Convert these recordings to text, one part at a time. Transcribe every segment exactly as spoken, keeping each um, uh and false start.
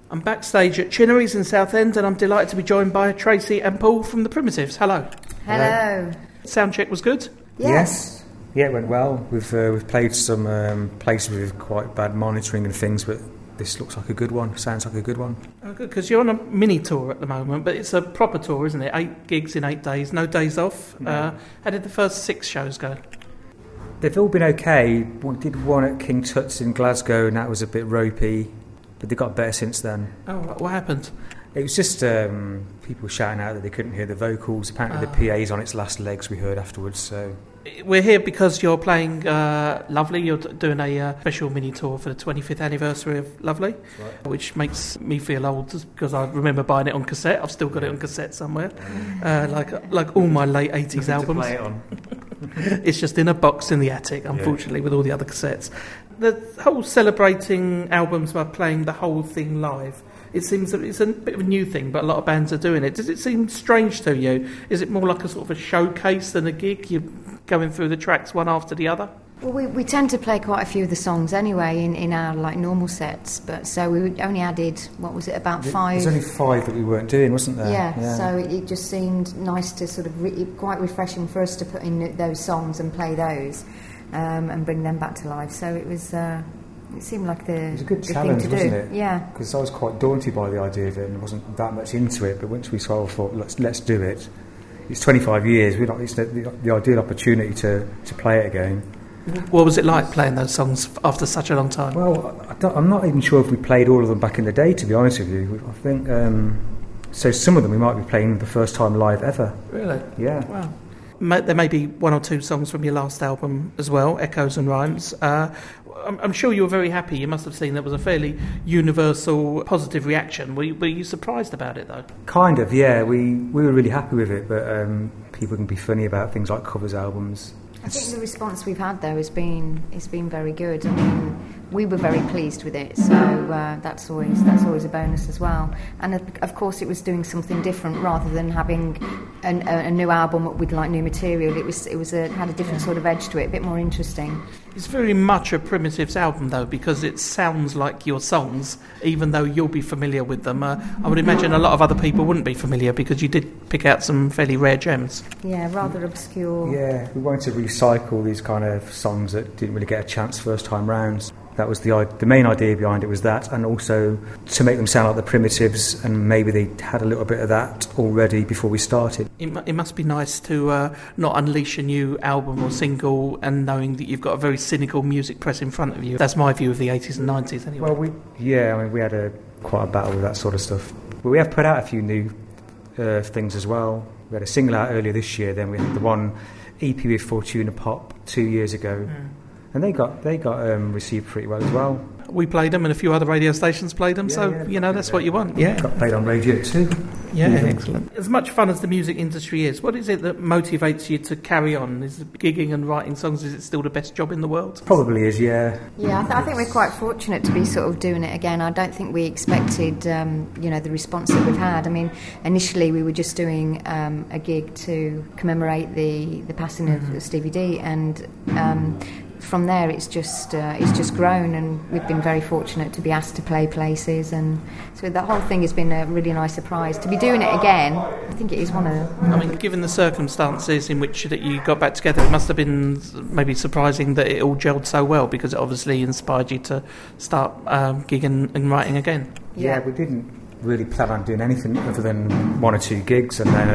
I'm backstage at Chinnery's in Southend and I'm delighted to be joined by Tracy and Paul from the Primitives. Hello. Hello. Sound check was good? Yes. yes. Yeah, it went well. We've uh, we've played some um, places with quite bad monitoring and things, but this looks like a good one. Sounds like a good one. Oh, good, because you're on a mini tour at the moment, but it's a proper tour, isn't it? Eight gigs in eight days, no days off. No. Uh, how did the first six shows go? They've all been okay. We did one at King Tut's in Glasgow, and that was a bit ropey, but they got better since then. Oh, what happened? It was just um, people shouting out that they couldn't hear the vocals. Apparently, Oh. the P A's on its last legs. We heard afterwards. So We're here because you're playing uh, Lovely. You're d- doing a uh, special mini tour for the twenty-fifth anniversary of Lovely, right. which makes me feel old because I remember buying it on cassette. I've still got it on cassette somewhere, uh, like like all my late eighties albums. To play it on. It's just in a box in the attic, unfortunately, yeah. with all the other cassettes. The whole celebrating albums by playing the whole thing live, it seems that it's a bit of a new thing, but a lot of bands are doing it. Does it seem strange to you? Is it more like a sort of a showcase than a gig? You're going through the tracks one after the other? Well, we, we tend to play quite a few of the songs anyway in, in our like normal sets, but so we only added, what was it, about five? There's only five that we weren't doing, wasn't there? Yeah, yeah. so it, it just seemed nice to sort of, re- quite refreshing for us to put in those songs and play those um, and bring them back to life. So it was, uh, it seemed like the, it was a good the challenge, thing to wasn't do. it? Yeah. Because I was quite daunted by the idea of it and wasn't that much into it, but once we sort of thought, let's, let's do it. It's twenty-five years, we're not, it's the, the, the ideal opportunity to, to play it again. What was it like playing those songs after such a long time? Well, I don't, I'm not even sure if we played all of them back in the day, to be honest with you. I think, um, so some of them we might be playing the first time live ever. Really? Yeah. Wow. May, there may be one or two songs from your last album as well, Echoes and Rhymes. Uh, I'm, I'm sure you were very happy. You must have seen there was a fairly universal positive reaction. Were you, were you surprised about it, though? Kind of, yeah. We, we were really happy with it, but um, people can be funny about things like covers albums. I think the response we've had though has been it's been very good. I mean, we were very pleased with it, so uh, that's always that's always a bonus as well. And of, of course, it was doing something different rather than having an, a, a new album with like new material. It was it was a, had a different sort of edge to it, a bit more interesting. It's very much a Primitives album, though, because it sounds like your songs, even though you'll be familiar with them. Uh, I would imagine a lot of other people wouldn't be familiar because you did pick out some fairly rare gems. Yeah, rather obscure. Yeah, we wanted to recycle these kind of songs that didn't really get a chance first time rounds. That was the the main idea behind it, was that, and also to make them sound like the Primitives, and maybe they had a little bit of that already before we started. It, mu- it must be nice to uh, not unleash a new album or single and knowing that you've got a very cynical music press in front of you. That's my view of the eighties and nineties anyway. Well, we yeah, I mean, we had a quite a battle with that sort of stuff. But we have put out a few new uh, things as well. We had a single out earlier this year, then we had the one E P with Fortuna Pop two years ago. Mm. And they got they got um, received pretty well as well. We played them and a few other radio stations played them, yeah, so, yeah, you know, that's what you want. Yeah, got played on radio too. Yeah, yeah, excellent. As much fun as the music industry is, what is it that motivates you to carry on? Is it gigging and writing songs, is it still the best job in the world? Probably is, yeah. Yeah, I, th- I think we're quite fortunate to be sort of doing it again. I don't think we expected, um, you know, the response that we've had. I mean, initially we were just doing um, a gig to commemorate the, the passing mm-hmm. of Stevie D, and um, from there it's just uh, it's just grown, and we've been very fortunate to be asked to play places, and so the whole thing has been a really nice surprise. To be doing it again, I think it is one of the... I mean, given the circumstances in which that you got back together, it must have been maybe surprising that it all gelled so well, because it obviously inspired you to start um, gigging and writing again. Yeah, we didn't really plan on doing anything other than one or two gigs, and then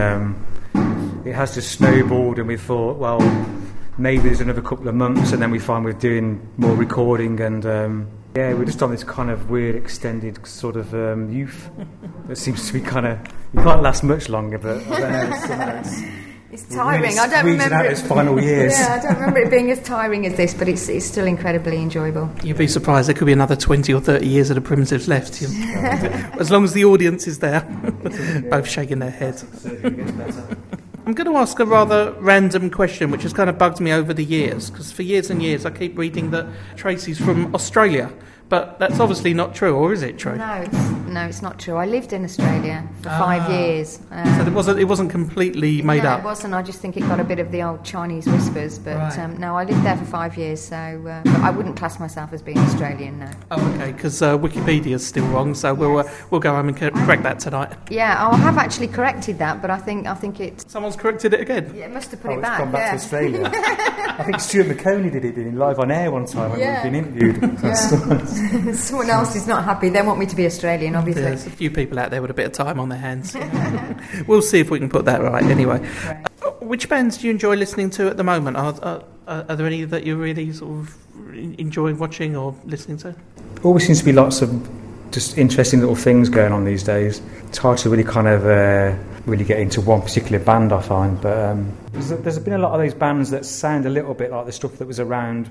um, it has just snowballed, and we thought, well, maybe there's another couple of months, and then we find we're doing more recording, and um, yeah, we're just on this kind of weird extended sort of um, youth that seems to be kind of, it can't last much longer, but I don't know, it's, uh, it's, it's tiring. Really I don't remember out it. Its final years. Yeah, I don't remember it being as tiring as this, but it's it's still incredibly enjoyable. You'd be surprised, there could be another twenty or thirty years of the Primitives left, you know. As long as the audience is there. Both shaking their heads. I'm going to ask a rather random question, which has kind of bugged me over the years, because for years and years I keep reading that Tracy's from Australia, but that's obviously not true, or is it true? No, it's, no, it's not true. I lived in Australia for Ah. five years. Um, So it wasn't, it wasn't completely made no, up? it wasn't. I just think it got a bit of the old Chinese whispers. But Right. um, no, I lived there for five years, so uh, but I wouldn't class myself as being Australian, no. Oh, okay, because uh, Wikipedia's still wrong, so we'll, uh, we'll go home and co- correct that tonight. Yeah, oh, I have actually corrected that, but I think I think it, Someone's corrected it again. yeah, it must have put Oh, it it's back. gone back yeah. to Australia. I think Stuart McConey did it, did he, live on air one time when Yeah. we've been interviewed. Yeah. Someone else is not happy. They want me to be Australian, obviously. There's a few people out there with a bit of time on their hands. We'll see if we can put that right anyway. Right. Uh, which bands do you enjoy listening to at the moment? Are, are, are there any that you're really sort of enjoying watching or listening to? Always seems to be lots of just interesting little things going on these days. It's hard to really kind of uh, really get into one particular band, I find, but um, there's, there's been a lot of those bands that sound a little bit like the stuff that was around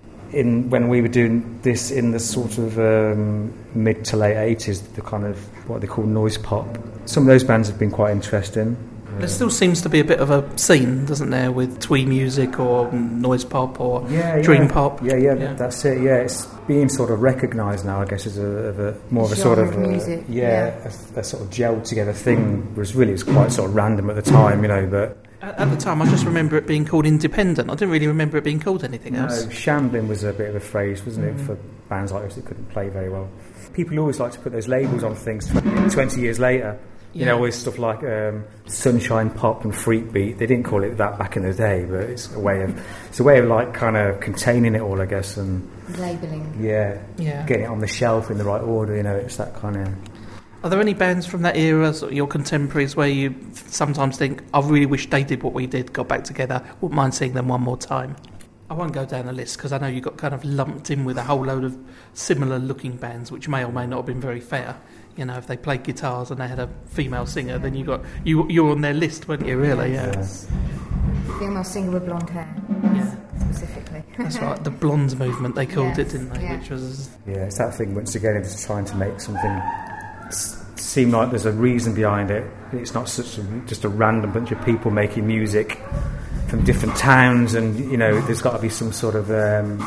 in when we were doing this in the sort of um, mid to late eighties, the kind of what they call noise pop. Some of those bands have been quite interesting. There still seems to be a bit of a scene, doesn't there, with twee music or noise pop or yeah, dream yeah. pop. Yeah, yeah, Yeah. that's it. Yeah, it's being sort of recognised now, I guess, as a, of a more of a sort Genre of of uh, music, yeah, A, a sort of gelled together thing. Was really it's quite sort of random at the time, you know. But At, at the time, I just remember it being called independent. I didn't really remember it being called anything no, else. shambling was a bit of a phrase, wasn't it, Mm. for bands like us that couldn't play very well. People always like to put those labels on things twenty years later. You Yeah. know, always stuff like um, sunshine pop and freak beat. They didn't call it that back in the day, but it's a way of it's a way of like kind of containing it all, I guess, and Labelling. yeah, Yeah. getting it on the shelf in the right order. You know, it's that kind of. Are there any bands from that era, sort of your contemporaries, where you sometimes think, I really wish they did what we did, got back together, wouldn't mind seeing them one more time? I won't go down the list because I know you got kind of lumped in with a whole load of similar looking bands, which may or may not have been very fair. You know, if they played guitars and they had a female singer, then you got you you're on their list, weren't you? Really? Yeah. Yeah. Female singer with blonde hair, Yeah. specifically. That's right. The blondes movement they called Yes, it, didn't they? yeah. Which was Yeah, it's that thing once again, it's trying to make something s- seem like there's a reason behind it. It's not such a, just a random bunch of people making music from different towns, and you know, there's got to be some sort of um,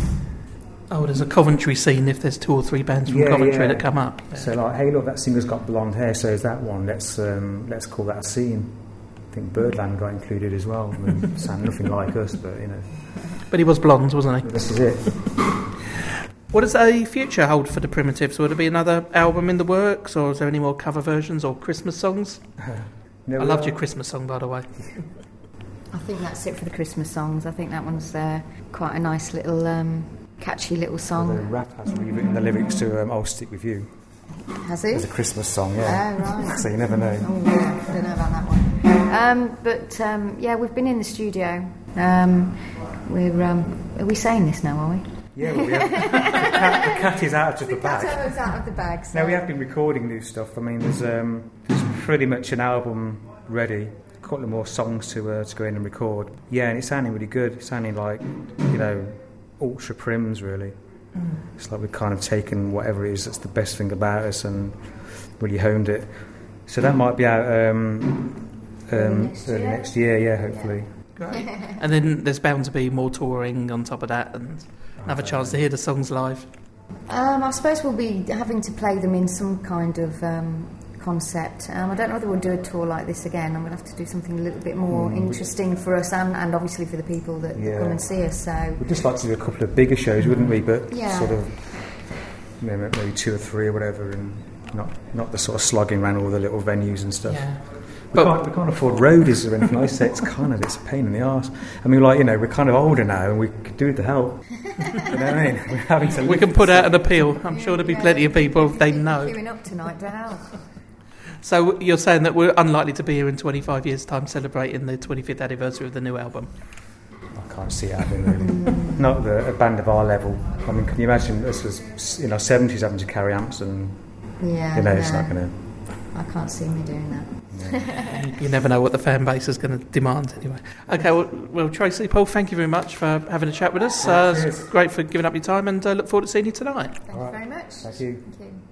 oh, there's a Coventry scene if there's two or three bands from Yeah, Coventry yeah. that come up. Yeah. so like, hey, look, that singer's got blonde hair, so is that one. Let's um, let's call that a scene. I think Birdland got included as well. I mean, sound nothing like us, but you know, But he was blonde, wasn't he? this is it. What does a future hold for the Primitives? Will there be another album in the works, or is there any more cover versions or Christmas songs? No, I loved well, your Christmas song, by the way. I think that's it for the Christmas songs. I think that one's uh, quite a nice little, um, catchy little The song. rap has rewritten the lyrics to um, "I'll Stick With You." Has it? It's a Christmas song, yeah. Oh, right. So you never know. Oh, yeah, I don't know about that one. Um, but um, yeah, we've been in the studio. Um, we're um, are we saying this now? Are we? Yeah, well, we have, the, cat, the cat is out of the bag. Cat's out of the bag. So. No, we have been recording new stuff. I mean, there's um, there's pretty much an album ready. A couple of more songs to uh, to go in and record. Yeah, and it's sounding really good. It's sounding like, you know, ultra prims really. Mm. It's like we've kind of taken whatever it is that's the best thing about us and really honed it. So that might be out um, Early um, next early year? next year. Yeah, hopefully. Great. And then there's bound to be more touring on top of that, and another chance to hear the songs live. Um, I suppose we'll be having to play them in some kind of um, concept. Um, I don't know whether we'll do a tour like this again. I'm going to have to do something a little bit more Mm. interesting for us and, and obviously for the people that Yeah. come and see us. So We'd just like to do a couple of bigger shows, wouldn't we? But Yeah. sort of you know, maybe two or three or whatever, and not not the sort of slogging around all the little venues and stuff. Yeah. We, But- can't, we can't afford roadies or anything like that. It's kind of it's a pain in the arse. I mean, like you know, we're kind of older now, and we could do with the help. You know what I mean? We're having to. We can put out an appeal. I'm sure there'll be Yeah. plenty of people they know. queuing up tonight to help. So you're saying that we're unlikely to be here in twenty-five years' time celebrating the twenty-fifth anniversary of the new album? I can't see it happening really. Not the, a band of our level. I mean, can you imagine us as in our seventies having to carry amps and Yeah, you know, it's no, not going I can't see me doing that. You never know what the fan base is going to demand anyway. Okay, well, well, Tracy, Paul, thank you very much for having a chat with us. Uh, it's great for giving up your time, and uh, look forward to seeing you tonight. Thank you very much. Thank you. Thank you.